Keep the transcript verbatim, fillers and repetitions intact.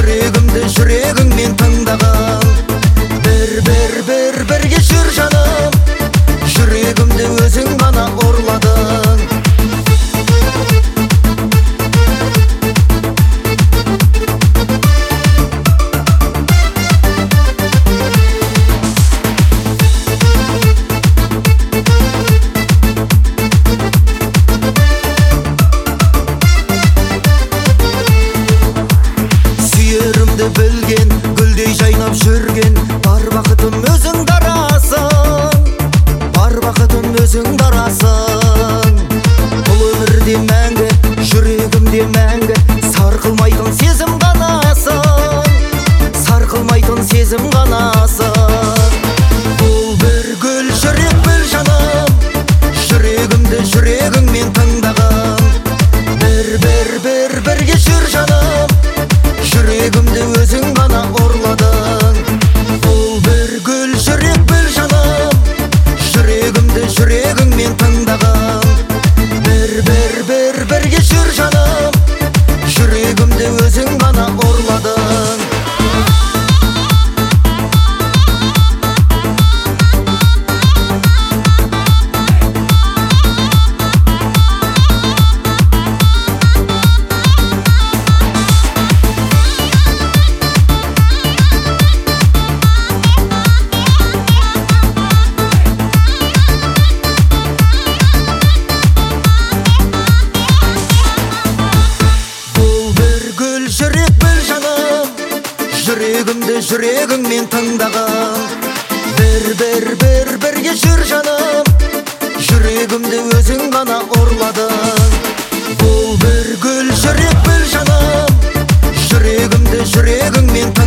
жүрегімді жүрегіңмен тыңдаған. бір бір бір бірге жүр жаным, жүрегімді өзің ғана орладың. Білген, гүлдей жайнап жүрген, бар бақытым өзің дарасың, бар бақытым өзің дарасың. Бұл өмірде мәңгі, жүрегімде мәңгі, сарқылмайтын сезім ғанасың, сарқылмайтын сезім ғанасың. Бұл бір гүл жүрек біл жаным, жүрегімді жүрегіңмен тыңдаған. бір бір бір бірге жүр жаным, жүрегімді өзің ғана орладың. Бұл бір гүл жүрек біл жаным, жүрегімді жүрегіңмен тыңдаған. бір бір бір бірге жүр жаным, жүрегімді өзің ғана орладың. Жүрегімді жүрегіңмен тыңдаған. бір бір бір бірге жүр жаным, жүрегімді өзің ғана орладың. Бұл бір гүл жүрек біл жаным, жүрегімді жүрегіңмен тыңдаған.